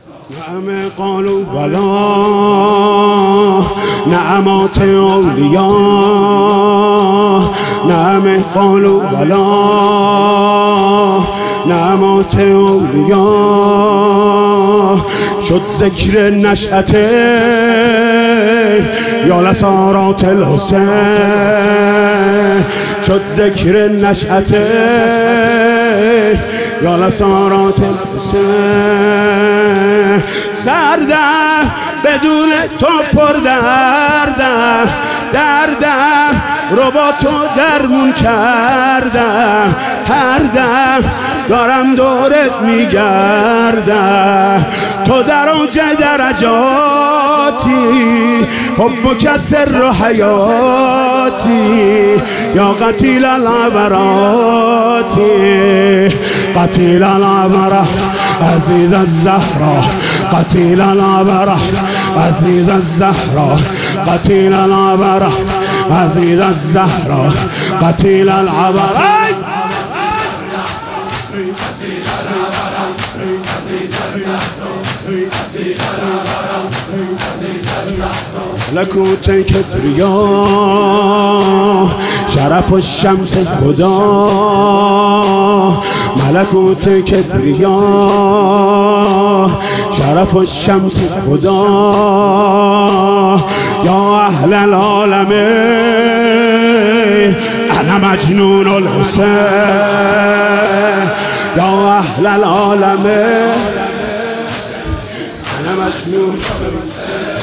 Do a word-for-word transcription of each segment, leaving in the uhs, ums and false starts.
نعم قالوا بلا نعمات اولیاء، نعم قالوا بلا نعمات اولیاء، شد ذکر نشأته یا لسارات الحسین، شد ذکر نشأته یا لسارات الحسین. سردم بدون تو پر دردم، دردم رو با تو درمون کردم، هر دم دارم دورت میگردم، تو در اوج درجاتی، حبک سر و حیاتی، یا قتیل العبراتی، قتیل العبره عزیز الزهرا، قتیل العبره عزیز الزهرا، قتیل العبره عزیز الزهرا، قتیل العبره ملکوت کبریا، شرف و شمس خدا، ملکوت کبریا، شرف و شمس خدا، یا اهل العالم انا مجنون الحسین، یا اهل العالم انا مجنون الحسین.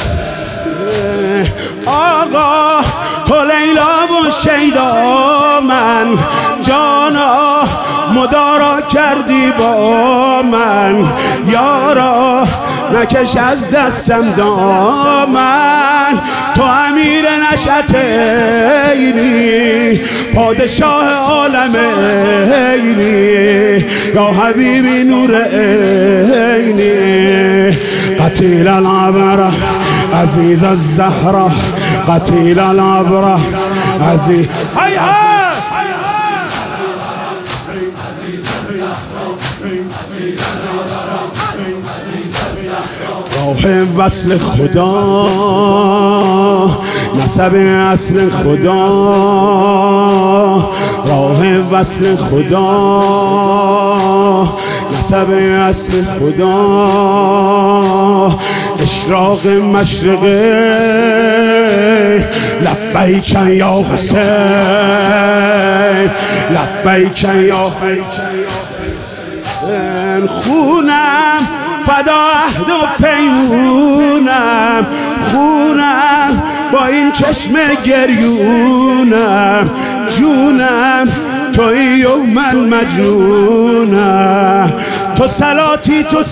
آقا تو لیلا و شیدا، من جانا مدارا کردی با من، یارا نکش از دستم دامن، تو امیر نشأتینی، پادشاه عالم اینی، یا حبیبی نور عینی، قتیل العبره عزیز الزهرا، قتیل العبره عزیز راه وصل خدا، نسب اصل خدا، راه وصل خدا، نسب اصل خدا، اشراق مشرق لبیک یا حسین، لبیک یا حسین. خونم فدا عهد و پیمونم، خونم با این چشم گریونم، جونم تویی و من مجنونم، تو صلاتی تو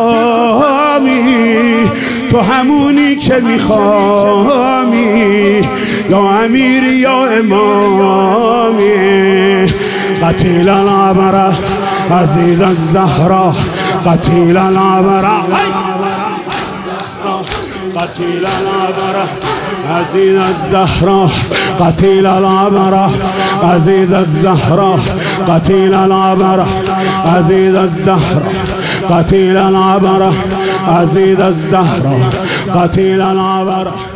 سلامی، تو همونی که میخوامی، یا امیری یا امامی، قتیل العبره عزیز الزهرا، قتیل العبره قتیل العبره عزیز الزهرا، قتیل العبره عزیز الزهرا، قتیل العبره عزیز الزهرا، قتیل العبره عزیز الزهرا، قتیل العبره.